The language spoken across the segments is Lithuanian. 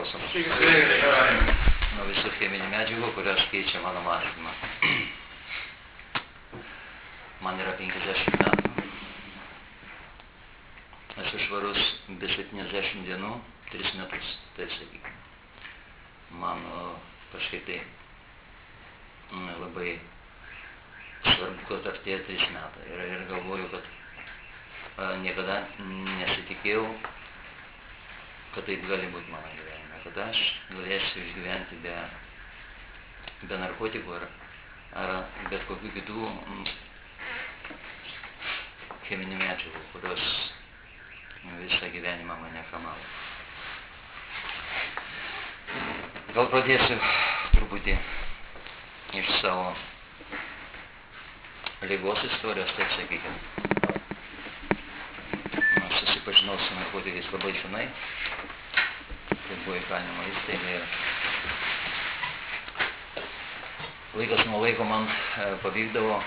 klausom. Nuo visų cheminių medžiagų, kurios keičia mano mąstymą. Man yra 50 metų. Esu švarus be 70 dienų, 3 metus, taip sakykime. Man kažkaip tai labai svarbu, kad artėja 3 metai. Ir galvoju, kad niekada nesitikėjau, kad taip gali būti mano gyvenime. Kad aš galėsiu išgyventi be narkotikų ar bet kokių kitų cheminių medžiagų, kurios visą gyvenimą mane kamavo. Gal pradėsiu truputį iš savo ligos istorijos, taip sakykime. Aš susipažinau su narkotikais labai senai. Tai buvo įkalinimo įstaiga ir laikas nuo laiko man pavykdavo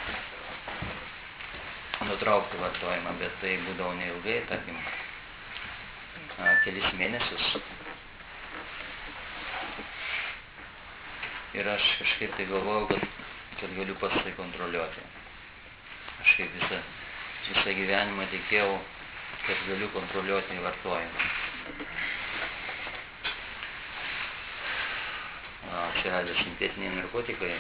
nutraukti vartojimą, bet tai būdavo neilgai, tarkim, kelis mėnesius. Ir aš kažkaip tai galvojau, kad galiu pats tai kontroliuoti. Aš kaip visą gyvenimą tikėjau, kad galiu kontroliuoti vartojimą. Atsiradę sintetiniai narkotikai,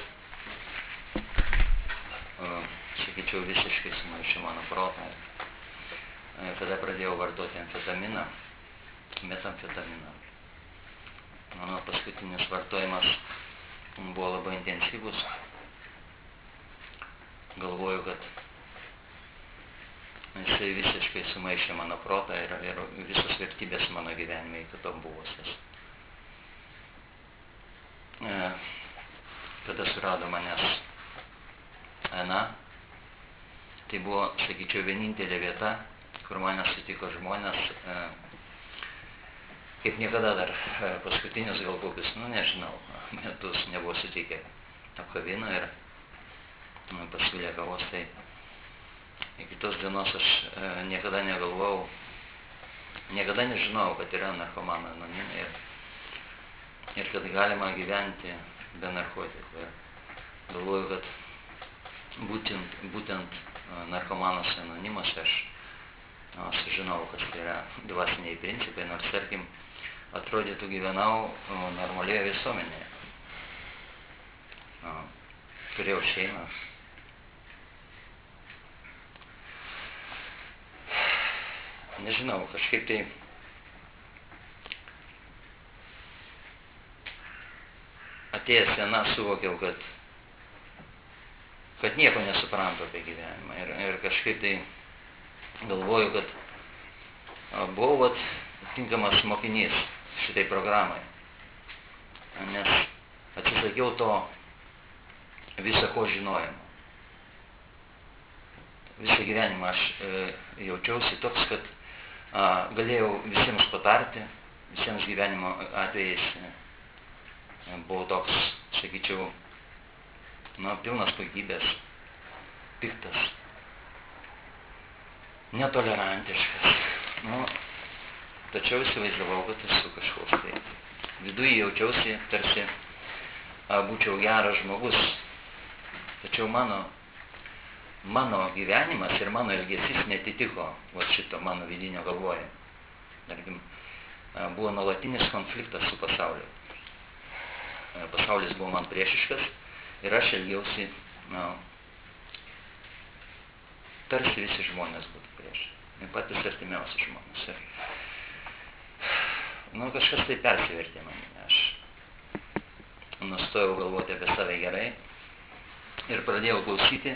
sakyčiau, visiškai sumaišė mano protą. Kada pradėjau vartoti amfetaminą, metamfetaminą. Mano paskutinis vartojimas buvo labai intensyvus. Galvoju, kad jisai visiškai sumaišė mano protą ir visos vertybės mano gyvenime iki to buvusios. Kada surado manęs Ana, tai buvo, sakyčiau, vienintelė vieta, kur mane sutiko žmonės, kaip niekada dar paskutinius gal kokius, nežinau, metus nebuvo sutikę apkabino ir pasiūlė kavos. Tai iki tos dienos aš niekada negalvojau, niekada nežinojau, kad yra narkomanai anonimai ir kad galima gyventi be narkotikų. Galvoju, kad būtent narkomanas anonimas aš sužinau, kas tai yra dvasiniai principai, nors, tarkim, atrodytų gyvenau normalioje visuomenėje. Turėjau šeimą. Nežinau, kažkaip tai atėjęs Ana suvokiau, kad nieko nesuprantu apie gyvenimą. Ir kažkaip tai galvoju, kad buvau tinkamas mokinys šitai programai. Nes atsisakiau to visako žinojimo. Visą gyvenimą aš jaučiausi toks, kad galėjau visiems patarti, visiems gyvenimo atvejais. Buvau toks, sakyčiau, pilnas puikybės, piktas, netolerantiškas. Tačiau įsivaizdavau, kad esu kažkoks tai. Viduje jaučiausi, tarsi būčiau geras žmogus. Tačiau mano gyvenimas ir mano elgesys netitiko šito mano vidinio galvojimo. Tarkim, buvo nuolatinis konfliktas su pasauliu. Pasaulis buvo man priešiškas ir aš elgiausi, tarsi visi žmonės būtų prieš. Patys artimiausi žmonės. Kažkas tai persivertė mane. Aš nustojau galvoti apie save gerai ir pradėjau klausyti,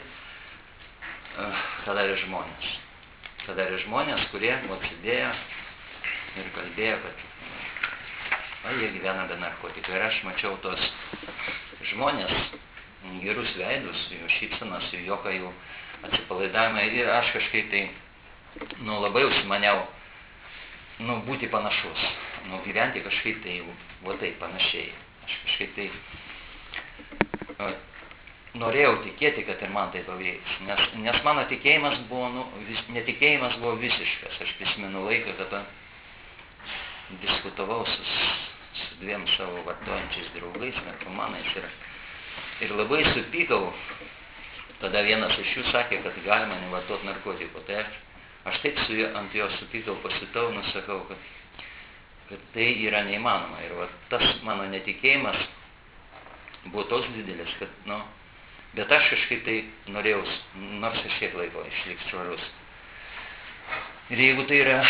ką darė žmonės. Ką darė žmonės, kurie atsidėjo ir kalbėjo, kad jie gyvena be narkotikų. Ir aš mačiau tos žmonės, gerus veidus, jų šypsenas, jų juoką, jų atsipalaidavimą. Ir aš kažkaip tai, labai užsimaniau, būti panašus. Gyventi kažkaip tai, taip panašiai. Aš kažkaip tai norėjau tikėti, kad ir man tai pavyks. Nes mano tikėjimas buvo, netikėjimas buvo visiškas. Aš prisimenu laiką, kada diskutavau su 2 savo vartojančiais draugais, narkomanais ir labai supykau. Tada vienas iš jų sakė, kad galima nevartoti narkotikų. Tai aš taip ant jo supykau, pasitau, nusakau, kad tai yra neįmanoma. Ir va, tas mano netikėjimas buvo toks didelis, kad, bet aš kažkaip tai norėjau, nors kažkiek laiko išlikti švarus. Ir jeigu tai yra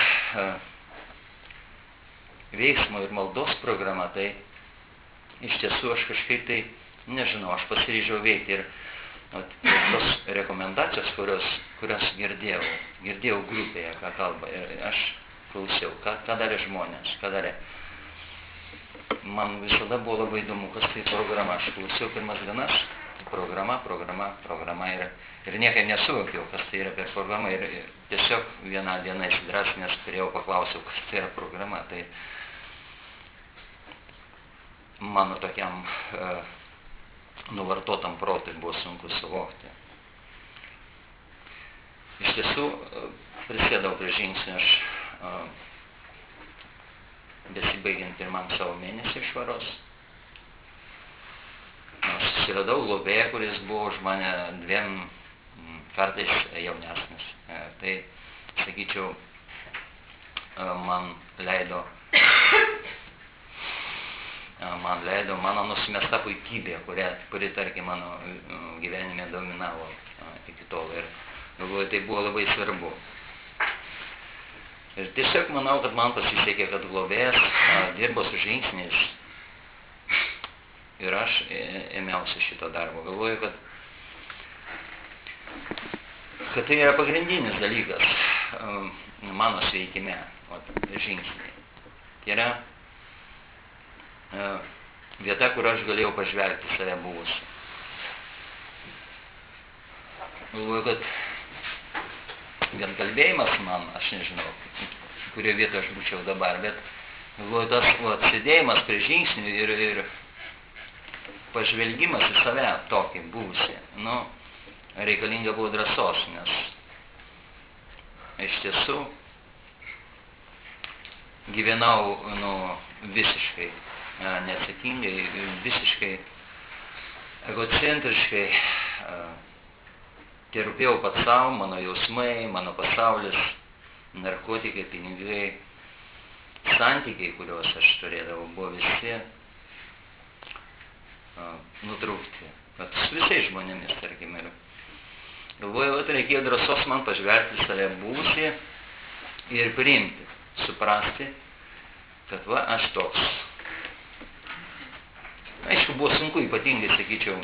veiksmo ir maldos programa, tai iš tiesų aš kažkaip tai, nežinau, aš pasiryžau veikti. Ir tos rekomendacijos, kurias girdėjau grupėje, ką kalba, ir aš klausiau, ką darė žmonės, ką darė. Man visada buvo labai įdomu, kas tai programa. Aš klausiau pirmas dienas, programa ir niekaip nesuvokiau, kas tai yra per programą. Ir tiesiog vieną dieną įsidrasnęs turėjau paklausiau, kas tai yra programa. Tai mano tokiam nuvartotam protui buvo sunku suvokti. Iš tiesų, prisėdau prie žingsnio aš besibaigiant pirmam savo mėnesį švaros. Susiradau globėją, kuris buvo už mane 2 kartais jaunesnis. Tai, sakyčiau, man leido mano nusimesta puikybė, kuri tarkim, mano gyvenime dominavo iki tol. Ir galvoju, tai buvo labai svarbu. Ir tiesiog manau, kad man pasisekė, kad globėjas dirbo su žingsniais. Ir aš ėmiausi šito darbo. Galvoju, kad tai yra pagrindinis dalykas mano sveikime, žingsniai. Tai yra vieta, kur aš galėjau pažvelgti save buvusi. Galvoju, kad vien kalbėjimas man, aš nežinau, kurioje vietoje aš būčiau dabar, bet galvoju, tas sėdėjimas prie žingsnių ir pažvelgimas į save tokį buvusi, reikalinga buvo drąsos, nes iš tiesų gyvenau visiškai neatsakingai, visiškai egocentriškai, terupėjau pats savo, mano jausmai, mano pasaulis, narkotikai, pinigai, santykiai, kuriuos aš turėdavau, buvo visi nutraukti. Su visais žmonėmis, tarkim, ir galvoju, kad reikėjo drąsos man pažvelgti save buvusį ir priimti, suprasti, kad aš toks. Aišku, buvo sunku, ypatingai, sakyčiau,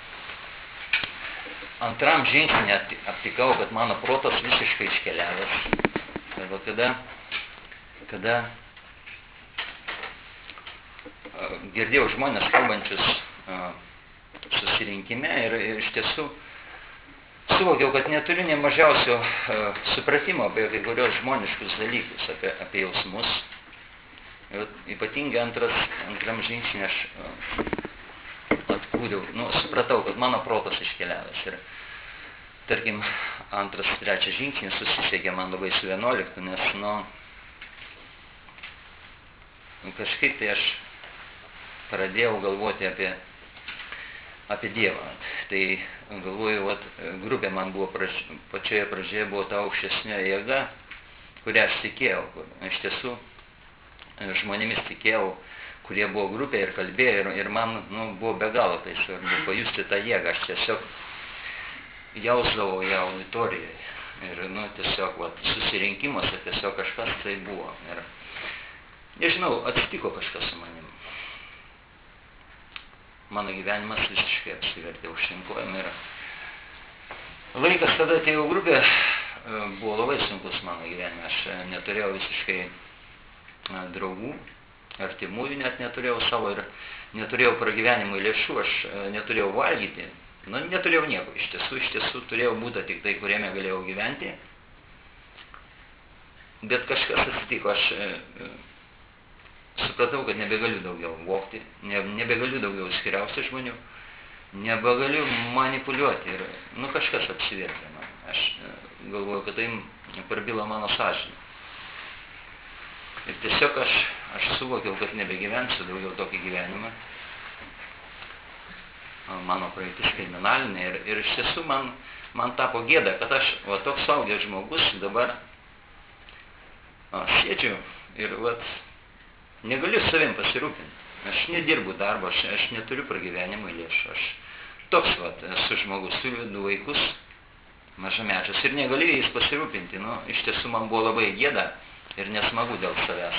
antram žingsnį aptikau, kad mano protas visiškai iškeliavęs. Kada girdėjau žmonės kalbančius susirinkime ir iš tiesų suvokiau, kad neturiu nė mažiausio supratimo apie kai kurios žmoniškus dalykus, apie jausmus. Ypatingai antram žingsnį aš atkūriau, supratau, kad mano protas iškeliavęs. Ir, tarkim, 2, 3 žingsnis susisiekė man labai su 11, nes, kažkaip tai aš pradėjau galvoti apie Dievą. Tai galvoju, grupė man buvo pačioje pradžioje buvo ta aukštesnė jėga, kurią aš tikėjau, kur iš tiesų žmonėmis tikėjau, kurie buvo grupė ir kalbėjo, ir man buvo be galo tai svarbu pajusti tą jėgą. Aš tiesiog jausdavau ją auditorijoje ir tiesiog susirinkimuose tiesiog kažkas tai buvo. Ir nežinau, atsitiko kažkas su manim. Mano gyvenimas visiškai apsivertė aukštyn kojom ir laikas, kada atėjau grupė, buvo labai sunkus mano gyvenime. Aš neturėjau visiškai draugų, artimųjų net neturėjau savo ir neturėjau pragyvenimui lėšų, aš neturėjau valgyti, neturėjau nieko. Iš tiesų turėjau būdą tik tai, kuriame galėjau gyventi. Bet kažkas atsitiko, aš supratau, kad nebegaliu daugiau vogti, nebegaliu daugiau skiriausiai žmonių, nebegaliu manipuliuoti ir kažkas apsivertė man. Aš galvoju, kad tai prabilo mano sąžinė. Ir tiesiog aš suvokiau, kad nebegyvensiu daugiau tokį gyvenimą. Mano praeitis kriminalinė ir iš tiesų man tapo gėda, kad aš, toks suaugęs žmogus, dabar sėdžiu ir negaliu savim pasirūpinti. Aš nedirbu darbo, aš neturiu pragyvenimo lėšų. Aš toks esu žmogus, turiu 2 vaikus, mažamečius ir negaliu jais pasirūpinti. Iš tiesų man buvo labai gėda ir nesmagu dėl savęs.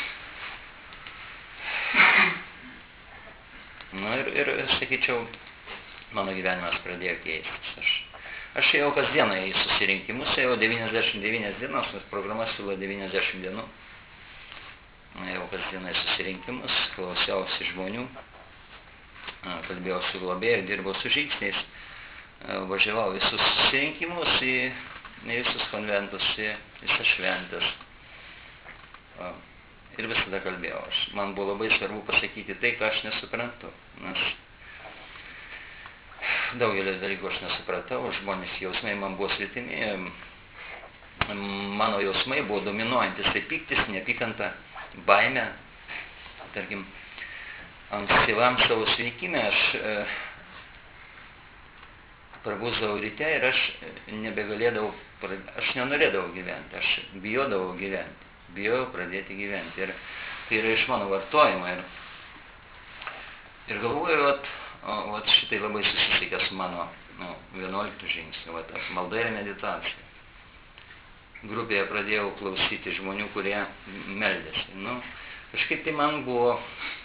Ir sakyčiau, mano gyvenimas pradėjo keistis. Aš ėjau kasdieną į susirinkimus, ėjau 99 dienas, nes programa siūlo 90 dienų. Ėjau kasdieną į susirinkimus, klausiausi žmonių, kalbėjau su globėju, dirbau su žingsniais, važiavau visus susirinkimus, į visus konventus, į visas šventės. Ir visada kalbėjau aš. Man buvo labai svarbu pasakyti tai, ką aš nesuprantu. Nes daugelį dalykų aš nesupratau, žmonės jausmai man buvo svetimi. Mano jausmai buvo dominuojantis, tai pyktis, neapykanta, baimė. Tarkim, ankstyvam savo sveikime aš prabusdavau ryte ir aš nebegalėdavau, aš nenorėdavau gyventi, aš bijodavau gyventi. Bijau pradėti gyventi. Ir tai yra iš mano vartojimo. Ir galvoju, šitai labai susisiekė su mano 11 žingsniu, malda ir meditacija. Grupėje pradėjau klausyti žmonių, kurie meldėsi. Kažkaip tai man buvo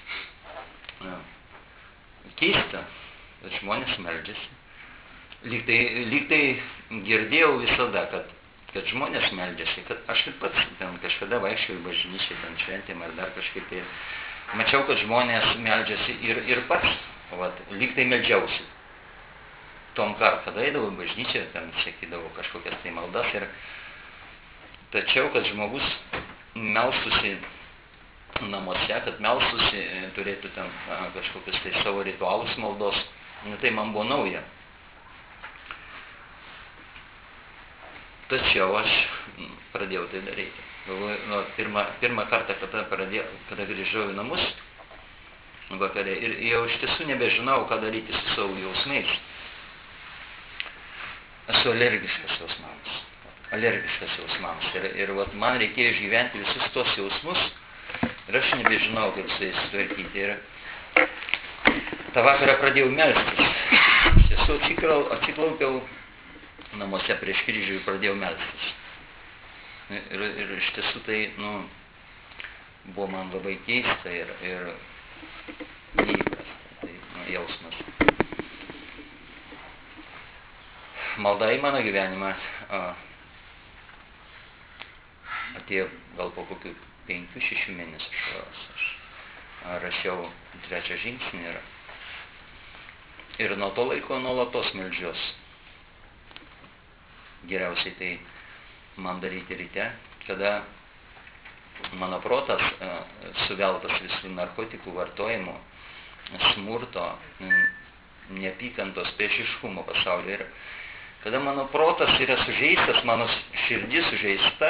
keista, kad žmonės meldžiasi. Lyg tai girdėjau visada, kad žmonės meldžiasi, kad aš ir pats ten kažkada vaikščiau į bažnyčią, ten šventėm ar dar kažkaip tai mačiau, kad žmonės meldžiasi ir pats, lyg tai meldžiausi. Tom kart, kada eidavau į bažnyčią, ten sakydavau kažkokias tai maldas tačiau, kad žmogus melstusi namuose, kad melstusi, turėtų ten kažkokius tai savo ritualus maldos, tai man buvo nauja. Tačiau aš pradėjau tai daryti. Pirmą kartą, kada grįžau į namus vakare, ir jau iš tiesų nebežinau, ką daryti su savo jausmais. Esu alergiškas jausmams. Ir man reikėjo išgyventi visus tos jausmus, ir aš nebežinau, kaip su jais sutvarkyti. Ir tą vakarą pradėjau melstis. Iš tiesų atsiklaupiau namuose prieš kryžių ir pradėjau melstis. Ir iš tiesų tai, buvo man labai keista ir neįprasta, tai jausmas. Malda į mano gyvenimą atėjo gal po kokių 5-6 mėnesių. Aš rašiau 3 žingsnį ir nuo to laiko nuolatos meldžiuos. Geriausiai tai man daryti ryte, kada mano protas suveltas visų narkotikų vartojimo, smurto, neapykantos, priešiškumo pasaulyje. Ir kada mano protas yra sužeistas, mano širdis sužeista,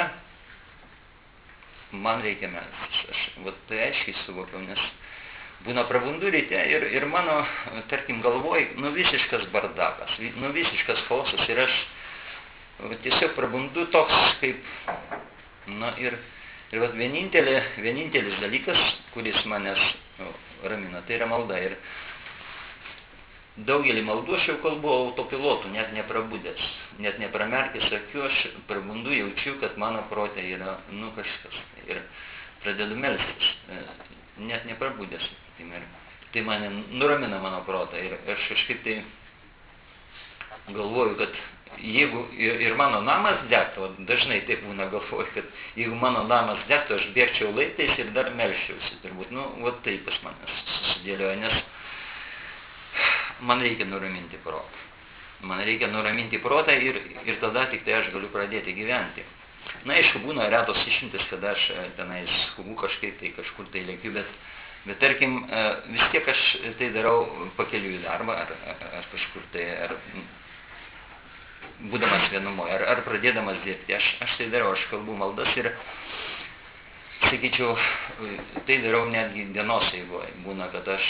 man reikia melstis. Aš tai aiškiai suvokiau, nes būna prabundu ryte ir mano, tarkim, galvoj, visiškas bardakas, visiškas chaosas ir aš tiesiog prabundu toks kaip, ir vienintelis dalykas, kuris manęs ramina, tai yra malda. Ir daugelį maldų aš jau kalbu autopilotų, net neprabudęs, net nepramerkęs akių, aš prabundu, jaučiu, kad mano prote yra, kažkas. Ir pradedu melstis, net neprabudęs. Tai mane nuramina mano protą ir aš kažkaip tai galvoju, kad jeigu ir mano namas degtų, dažnai taip būna galvoju, kad jeigu mano namas degtų, aš bėgčiau laiptais ir dar melsčiausi, turbūt, taip pas manęs susidėlioja, nes man reikia nuraminti protą. Man reikia nuraminti protą ir tada tik tai aš galiu pradėti gyventi. Aišku, būna retos išimtis, kada aš tenais skubu kažkaip tai kažkur tai lėkiu, bet tarkim, vis tiek aš tai darau pakeliu į darbą, ar kažkur tai, ar būdamas vienumoje, ar pradėdamas dirbti. Aš tai darau, aš kalbu maldas ir sakyčiau, tai darau netgi dienos eigoje. Būna, kad aš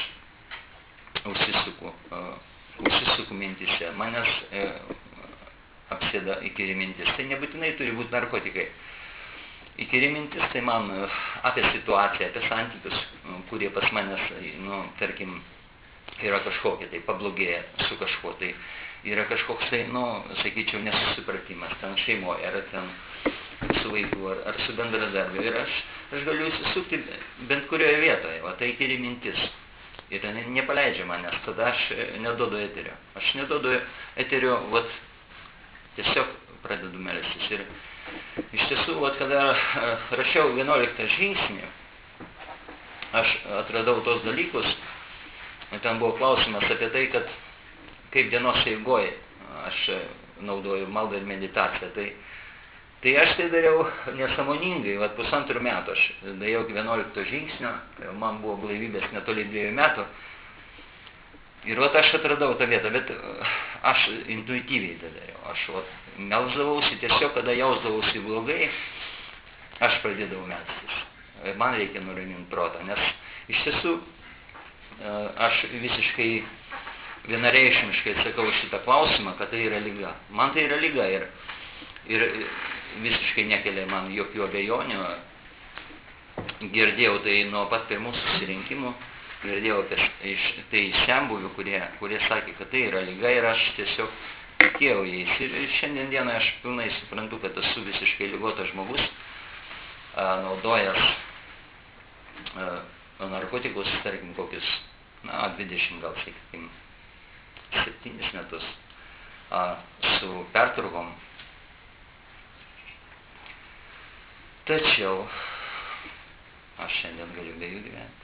užsisuku mintise, manęs apsėda įkyri mintis. Tai nebūtinai turi būti narkotikai. Įkyri mintis tai man apie situaciją, apie santykius, kurie pas manęs, tarkim, yra kažkokie, tai pablogėja su kažkuo, tai yra kažkoks, tai, sakyčiau, nesusipratimas ten šeimoje, ar ten su vaiku, ar su bendradarbiu. Ir aš galiu įsisukti bent kurioje vietoje, o tai įkyri mintis. Ir nepaleidžia manęs, tada aš neduodu eterio. Aš neduodu eterio, tiesiog pradedu melstis. Ir iš tiesų, kada rašiau 11 žingsnį, aš atradau tos dalykus. Ten buvo klausimas apie tai, kad kaip dienos eigoje aš naudoju maldą ir meditaciją. Tai aš tai dariau nesąmoningai, 1,5 metų aš dariau 11 žingsnio, man buvo blaivybės netoli 2 metų. Ir aš atradau tą vietą, bet aš intuityviai tai dariau. Aš melsdavausi, tiesiog kada jausdavausi blogai, aš pradėdavau melstis. Man reikia nuraminti protą, nes iš tiesų aš visiškai vienareikšmiškai atsakau šitą klausimą, kad tai yra liga. Man tai yra liga ir visiškai nekelia man jokių abejonių. Girdėjau tai nuo pat pirmų susirinkimų, girdėjau tai iš senbuvių, kurie sakė, kad tai yra liga ir aš tiesiog tikėjau jais. Ir šiandien dieną aš pilnai suprantu, kad esu visiškai ligotas žmogus, naudojęs narkotikus, tarkim, kokius, 20 gal, sakykim, 7 metus su pertraukom. Tačiau aš šiandien galiu be jų gyventi.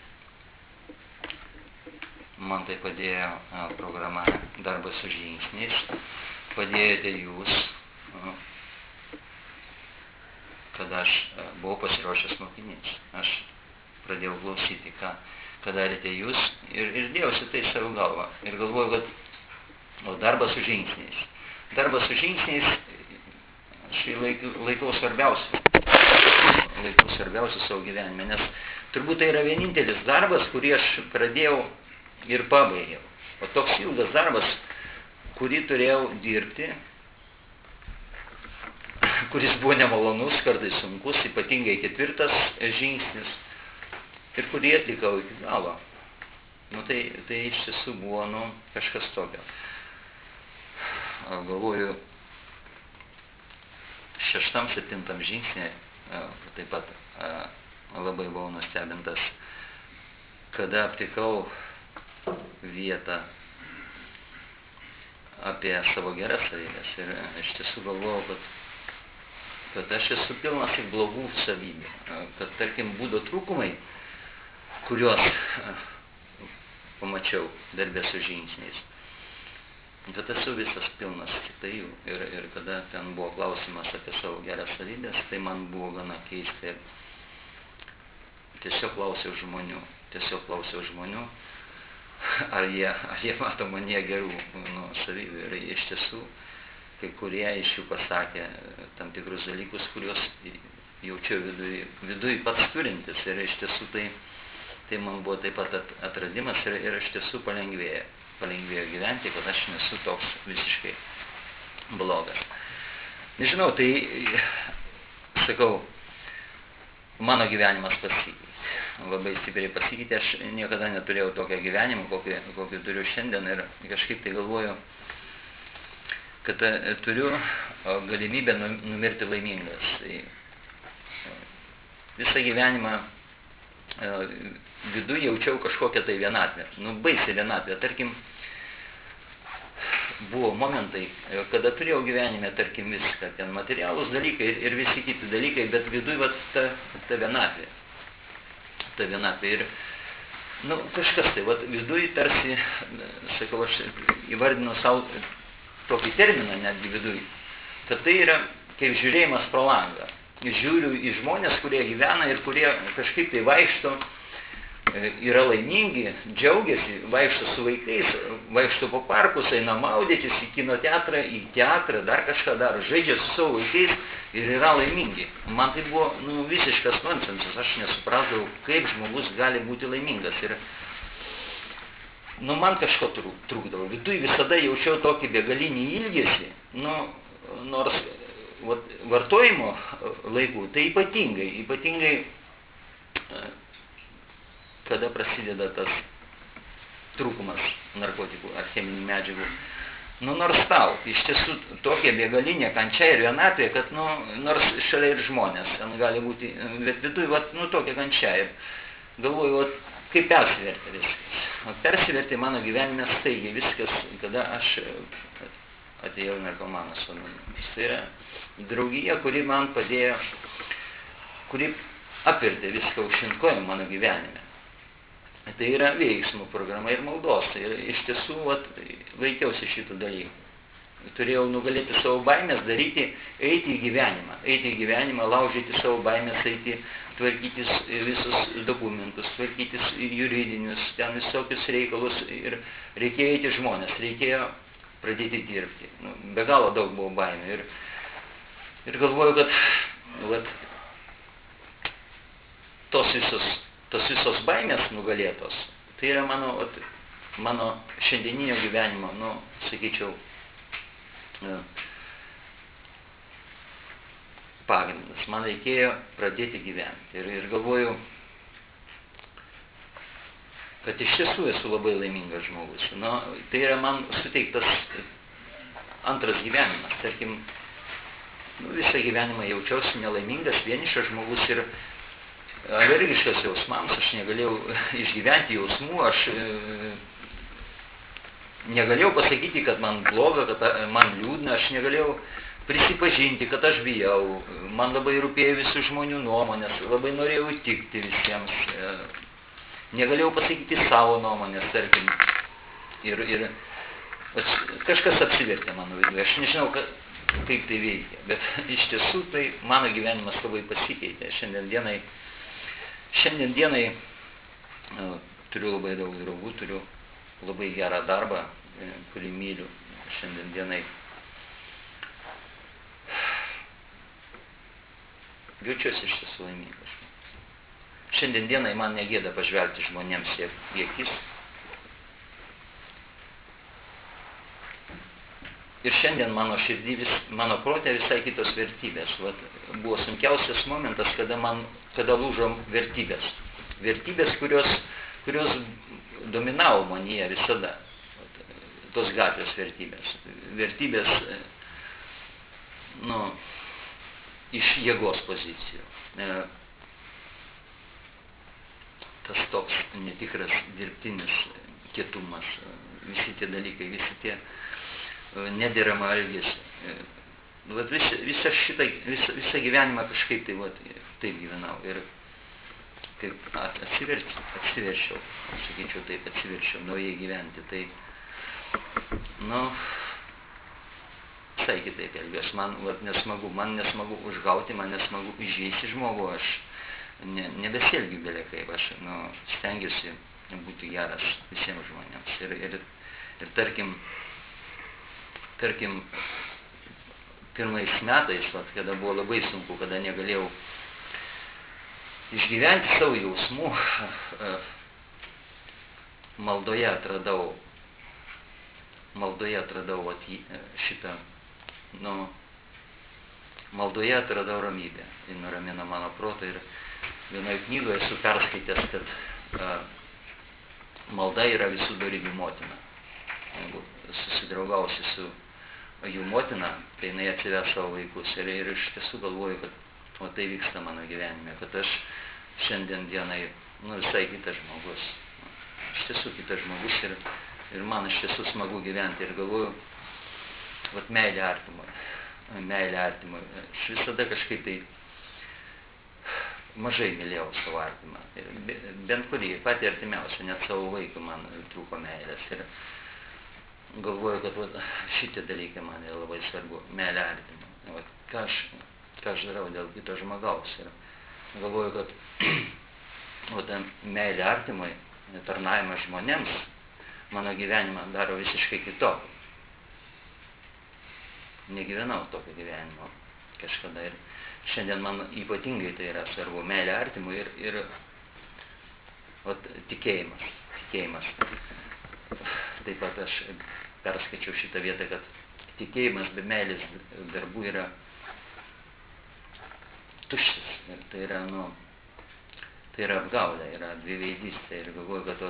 Man tai padėjo programa Darbas su žingsniais, padėjote jūs, kada aš buvau pasiruošęs mokinys. Aš pradėjau klausyti, ką darėte jūs ir dėjausi tai savo galvą. Ir galvoju, kad darbas su žingsniais. Darbas su žingsniais aš laikau svarbiausiu savo gyvenime, nes turbūt tai yra vienintelis darbas, kurį aš pradėjau ir pabaigiau. O toks ilgas darbas, kurį turėjau dirbti, kuris buvo nemalonus, kartais sunkus, ypatingai 4 žingsnis, ir kurį atlikau iki galo. Tai iš tiesų buvo, kažkas tokio. Galvoju, 6-7 žingsnė, taip pat labai buvau nustebintas, kada aptikau vietą apie savo geras savybės. Ir iš tiesų galvojau, kad aš esu pilnas tik blogų savybių, kad, tarkim, būdo trūkumai, kuriuos pamačiau darbė su žingsniais. Bet esu visas pilnas tai jų. Ir kada ten buvo klausimas apie savo geras savybės, tai man buvo gana keista. Tiesiog klausiau žmonių, ar jie mato manyje gerų savybių. Ir iš tiesų, kai kurie iš jų pasakė tam tikrus dalykus, kuriuos jaučiau viduj pats turintis. Ir iš tiesų tai man buvo taip pat atradimas ir iš tiesų palengvėjo gyventi, kad aš nesu toks visiškai blogas. Nežinau, tai, sakau, mano gyvenimas pasikeitė. Labai stipriai pasikeitė, aš niekada neturėjau tokio gyvenimo, kokį turiu šiandien ir kažkaip tai galvoju, kad turiu galimybę numirti laimingas. Tai visą gyvenimą viduje jaučiau kažkokią tai vienatvę, baisią vienatvę. Tarkim, buvo momentai, kada turėjau gyvenime, tarkim, viską, ten materialūs dalykai ir visi kiti dalykai, bet viduje ta vienatvė. Ta vienatvė ir, kažkas tai, viduje tarsi, sakau, aš įvardinu savo tokį terminą netgi viduje, kad tai yra kaip žiūrėjimas pro langą. Žiūriu į žmonės, kurie gyvena ir kurie kažkaip tai vaikšto yra laimingi, džiaugiasi, vaikšto su vaikais, vaikšto po parkus, eina maudytis į kino teatrą, į teatrą, dar kažką daro, žaidžia su savo vaikais ir yra laimingi. Man tai buvo visiškas nonsensas, aš nesuprasdavau, kaip žmogus gali būti laimingas. Ir man kažko trūkdavo. Viduj visada jaučiau tokį begalinį ilgesį, nors vartojimo laikų, tai ypatingai kada prasideda tas trūkumas narkotikų ar cheminių medžiagų. Nors tau, iš tiesų, tokia begalinė kančia ir vienatvė, kad, nors šalia ir žmonės, ten gali būti, bet viduj, tokia kančia. Ir galvoju, kaip persivertė viskas. Persivertė mano gyvenime staigiai viskas, kada aš atėjau narkomanas anonimas. Tai yra draugija, kuri man padėjo, kuri apvertė viską aukštyn kojom mano gyvenime. Tai yra veiksmų programa ir maldos. Ir iš tiesų laikiausi šitų dalykų. Turėjau nugalėti savo baimės, eiti į gyvenimą, laužyti savo baimės, tvarkytis visus dokumentus, tvarkytis juridinius, ten visokius reikalus. Ir reikėjo eiti žmonės, reikėjo pradėti dirbti. Be galo daug buvo baimė. Ir galvoju, kad tos visos baimės nugalėtos, tai yra mano šiandieninio gyvenimo, sakyčiau, pagrindas. Man reikėjo pradėti gyventi. Ir galvoju, kad iš tiesų esu labai laimingas žmogus. Tai yra man suteiktas antras gyvenimas. Tarkim, visą gyvenimą jaučiausi nelaimingas, vienišas žmogus ir alergiškas jausmams, aš negalėjau išgyventi jausmų, aš negalėjau pasakyti, kad man bloga, kad man liūdna, aš negalėjau prisipažinti, kad aš bijau, man labai rūpėjo visų žmonių nuomonės, labai norėjau įtikti visiems, negalėjau pasakyti savo nuomonės, tarkim, ir kažkas apsivertė mano viduje, aš nežinau, kaip tai veikia, bet iš tiesų tai mano gyvenimas labai pasikeitė. Šiandien dienai turiu labai daug draugų, turiu labai gerą darbą, kurį myliu. Šiandien dienai jaučiuosi iš tiesų laimingas. Šiandien dienai man negėda pažvelgti žmonėms į akis. Ir šiandien mano širdį, mano protė visai kitos vertybės. Buvo sunkiausias momentas, kada lūžo vertybės. Vertybės, kurios dominavo manyje visada. Tos gatvės vertybės. Vertybės, iš jėgos pozicijų. Tas toks netikras dirbtinis kietumas, visi tie dalykai, visi tie nederama elgesį. Visą gyvenimą kažkaip taip gyvenau. Ir kaip atsiverčiau, sakyčiau taip, atsiverčiau naujai gyventi. Tai, visai kitaip elgiuosi. Man nesmagu užgauti, man nesmagu įžeisti žmogų. Aš nebesielgiu belia kaip. Aš stengiuosi būti geras visiems žmonėms. Ir tarkim, pirmais metais, kada buvo labai sunku, kada negalėjau išgyventi savo jausmų, maldoje atradau šitą, maldoje atradau ramybę. Tai nuramino mano protą ir vienoje knygoje esu perskaitęs, kad malda yra visų dorybių motina. Jeigu susidraugausi su jų motina, tai jinai atsives savo vaikus. Ir iš tiesų galvoju, kad tai vyksta mano gyvenime, kad aš šiandien dienai visai kitas žmogus. Iš tiesų kitas žmogus ir man iš tiesų smagu gyventi. Ir galvoju, meilė artimui. Aš visada kažkaip tai mažai mylėjau savo artimą. Bent kurį, patį artimiausią, net savo vaikų man trūko meilės. Ir galvoju, kad šitie dalykai man yra labai svarbu, meilė artimui. Ką aš darau dėl kito žmogaus. Ir galvoju, kad O ta meilė artimui, tarnavimas žmonėms, mano gyvenimą daro visiškai kitokį. Negyvenau tokio gyvenimo kažkada ir šiandien man ypatingai tai yra svarbu, meilė artimui ir tikėjimas. Taip pat aš perskaičiau šitą vietą, kad tikėjimas be meilės darbų yra tuščias. Ir tai yra apgaulė, yra dviveidystė. Ir galvoju, kad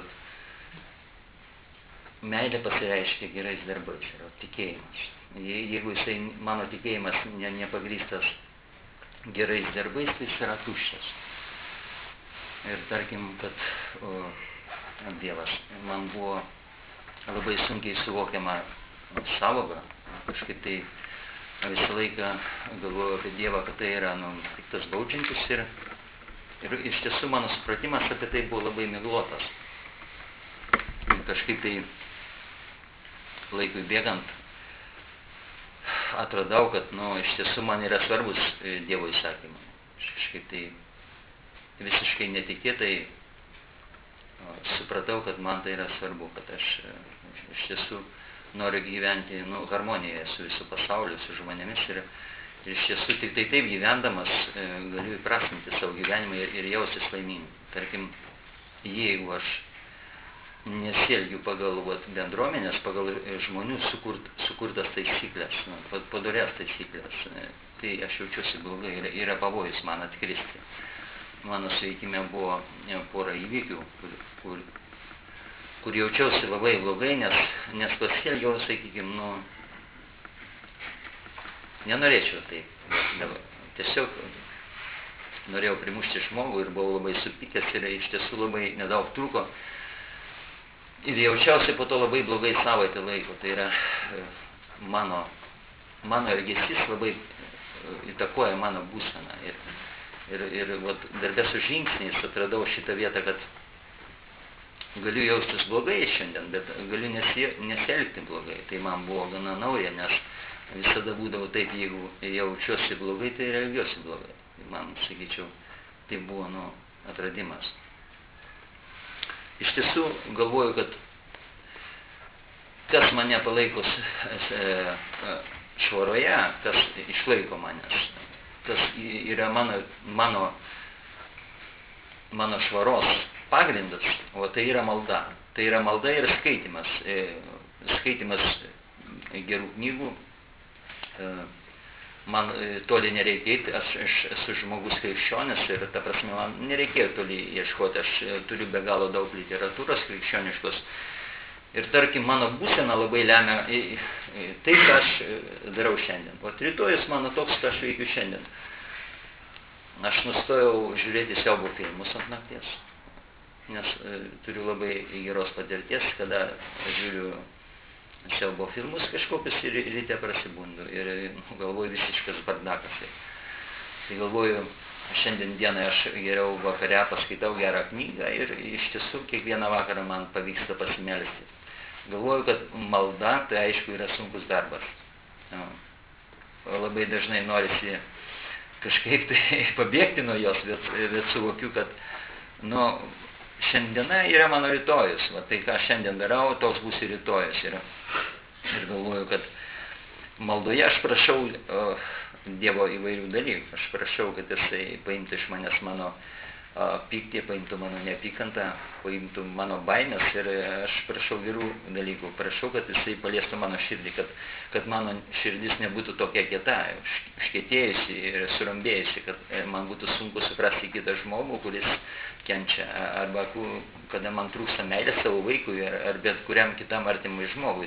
meilė pasireiškia gerais darbais, yra tikėjimas. Jeigu mano tikėjimas nepagrįstas gerais darbais, tai jis yra tuščias. Ir tarkim, kad Dievas man buvo labai sunkiai suvokiama sąvoka. Kažkaip tai visą laiką galvoju apie Dievą, kad tai yra piktas baudžiantis ir iš tiesų mano supratimas apie tai buvo labai miglotas. Kažkaip tai laikui bėgant atradau, kad iš tiesų man yra svarbus Dievo įsakymai. Kažkaip tai visiškai netikėtai supratau, kad man tai yra svarbu, kad aš iš tiesų noriu gyventi harmonijoje su visų pasauliu, su žmonėmis ir iš tiesų tik tai taip gyvendamas galiu įprasminti savo gyvenimą ir jaustis laimingu. Tarkim, jeigu aš nesielgiu pagal bendruomenės, pagal žmonių sukurtas taisyklės, padorias taisyklės, tai aš jaučiuosi blogai ir yra pavojus man atkristi. Mano sveikime buvo pora įvykių, kur jaučiausi labai blogai, nes pasielgiau, sakykime, nenorėčiau taip. Tiesiog norėjau primušti žmogų ir buvau labai supykęs ir iš tiesų labai nedaug truko. Ir jaučiausiai po to labai blogai savaitę laiko. Tai yra mano elgesys labai įtakoja mano būseną. Ir darbė su žingsniais atradau šitą vietą, kad galiu jaustis blogai šiandien, bet galiu nesielgti blogai. Tai man buvo gana nauja, nes visada būdavo taip, jeigu jaučiuosi blogai, tai ir elgiuosi blogai. Man, sakyčiau, tai buvo atradimas. Iš tiesų galvoju, kad kas mane palaiko švaroje, kas išlaiko manęs, kas yra mano švaros pagrindas, o tai yra malda. Tai yra malda ir skaitimas. Skaitimas gerų knygų. Man toli nereikėti, aš esu žmogus krikščionis ir ta prasme man nereikėjo toli ieškoti, aš turiu be galo daug literatūros krikščioniškos ir tarkim mano būsena labai lemia tai, ką aš darau šiandien. O rytojus mano toks, ką aš veikiu šiandien. Aš nustojau žiūrėti siaubo filmus ant nakties, nes turiu labai geros patirties, kada žiūriu siaubo filmus kažkokius ir ryte prasibundu ir galvoju visiškas bardakas. Tai galvoju, šiandien dieną aš geriau vakare paskaitau gerą knygą ir iš tiesų kiekvieną vakarą man pavyksta pasimelsti. Galvoju, kad malda tai aišku yra sunkus darbas. Labai dažnai norisi kažkaip tai pabėgti nuo jos, bet suvokiu, kad šiandiena yra mano rytojus. Tai, ką šiandien darau, toks bus ir rytojus. Ir galvoju, kad maldoje aš prašau Dievo įvairių dalykų. Aš prašau, kad jisai paimtų iš manęs mano pyktį, paimtų mano neapykantą, paimtų mano baimės ir aš prašau gerų dalykų. Prašau, kad jisai paliestų mano širdį, kad mano širdis nebūtų tokia kieta, užkietėjusi ir surambėjusi, kad man būtų sunku suprasti kitą žmogų, kuris kenčia, arba kada man trūksta meilės savo vaikui ar bet kuriam kitam artimui žmogui.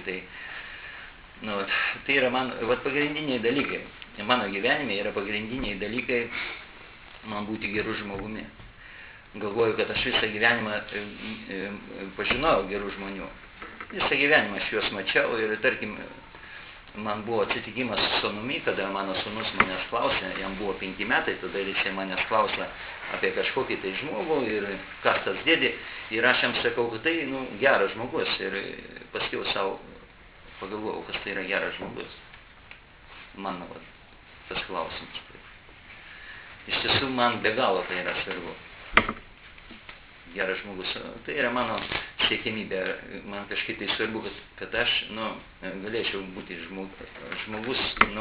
Tai yra man pagrindiniai dalykai. Mano gyvenime yra pagrindiniai dalykai man būti geru žmogumi. Galvoju, kad aš visą gyvenimą pažinojau gerų žmonių. Visą gyvenimą aš juos mačiau ir tarkim, man buvo atsitikimas su sūnumi, kada mano sūnus manęs klausė, jam buvo 5 metai, tada jisai manęs klausė apie kažkokį tai žmogų ir kas tas dėdė. Ir aš jam sakau, kad tai geras žmogus ir paskiau savo pagalvojau, kas tai yra geras žmogus. Mano tas klausimas. Iš tiesų man be galo tai yra svarbu. geras žmogus. Tai yra mano siekiamybė. Man kažkaip tai svarbu, kad aš, galėčiau būti žmogus,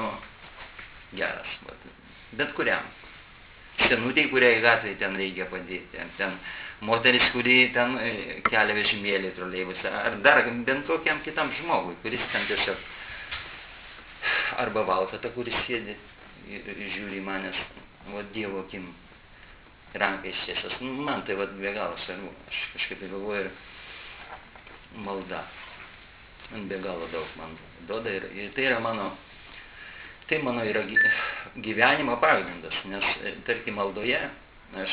geras. Bet kuriam. Senutei, kuriai gatvėje ten reikia padėti. Ten moteris, kuri ten kelia vežimėlį troleibusą. Ar dar bent kokiam kitam žmogui, kuris ten tiesiog arba valkata, kuris sėdi ir žiūri manęs, Dievo akim, rankai ištiesęs. Man tai be galo svarbu. Aš kažkaip galvoju ir malda. Man be galo daug man duoda ir tai yra mano yra gyvenimo pagrindas, nes tarkim maldoje aš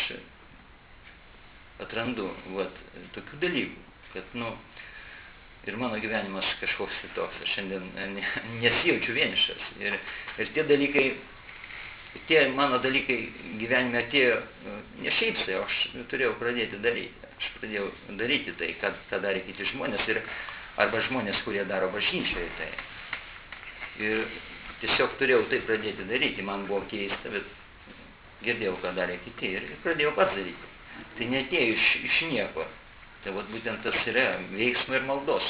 atrandu tokių dalykų, kad ir mano gyvenimas kažkoks kitoks. Aš šiandien nesijaučiu vienišas. Ir tie dalykai, tie mano dalykai gyvenime atėjo ne šiaip sai, aš turėjau pradėti daryti. Aš pradėjau daryti tai, ką darė kiti žmonės, arba žmonės, kurie daro bažnyčioje tai. Ir tiesiog turėjau tai pradėti daryti. Man buvo keista, bet girdėjau, ką darė kiti ir pradėjau pats daryti. Tai neatėjo iš nieko. Tai būtent tas yra veiksmo ir maldos.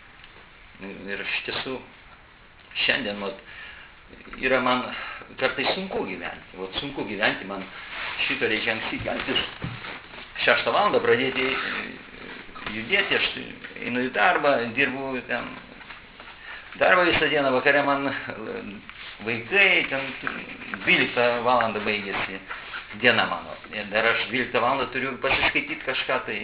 Ir iš tiesų, šiandien yra man kartais sunku gyventi. Sunku gyventi, man šito reikia anksti keltis. 6 valandą pradėti judėti, aš einu į darbą, dirbu ten darbą visą dieną, vakare man vaikai, ten 12 valandą baigėsi diena mano. Dar aš 12 valandą turiu pasiskaityti kažką, tai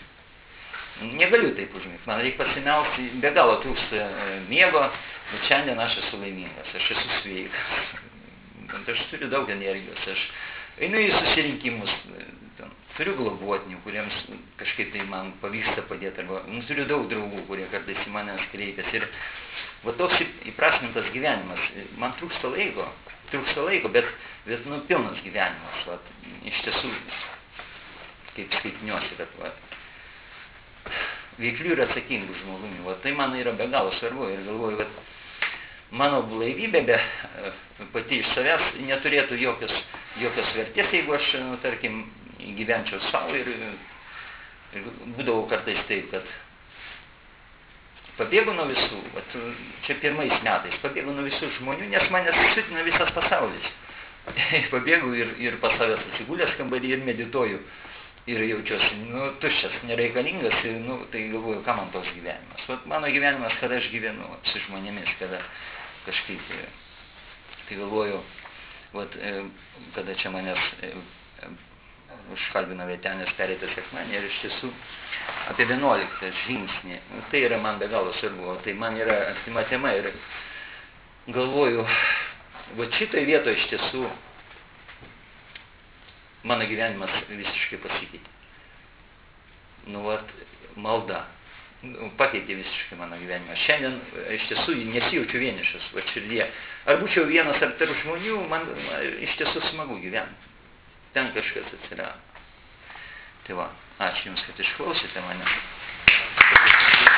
negaliu taip užmigti. Man reikia pasimelsti, be galo trūksta miego, bet šiandien aš esu laimingas, aš esu sveikas. Aš turiu daug energijos, aš einu į susirinkimus, turiu globotinių, kuriems kažkaip tai man pavyksta padėti, arba turiu daug draugų, kurie kartais į manęs kreipiasi. Ir toks įprasmintas gyvenimas, man trūksta laiko, bet pilnas gyvenimas. Iš tiesų, kaip skaitiniuosi, kad veiklių ir atsakingų žmogumi. Tai man yra be galo svarbu ir galvoju, kad mano blaivybė pati iš savęs neturėtų jokios vertės, jeigu aš, tarkim, gyvenčiau savo ir būdavau kartais taip, kad pabėgu nuo visų, čia pirmais metais, pabėgu nuo visų žmonių, nes manęs susitina visas pasaulis. Pabėgu ir pas savęs atsigulęs kambarį ir medituoju. Ir jaučiuosi, tuščias, nereikalingas, tai galvoju, ką man toks gyvenimas. Mano gyvenimas, kada aš gyvenu su žmonėmis, kada kažkaip, tai galvoju, kada čia manęs užkalbino Vietenės pereitą sekmanį ir iš tiesų apie 11 žingsnį. Tai yra man be galo svarbu, tai man yra artima tema ir galvoju, šitoj vietoje iš tiesų mano gyvenimas visiškai pasikeitė. Malda pakeitė visiškai mano gyvenimą. Šiandien iš tiesų nesijaučiu vienišas širdyje. Ar būčiau vienas ar tarp žmonių, man iš tiesų smagu gyventi. Ten kažkas atsirado. Tai ačiū Jums, kad išklausėte mane.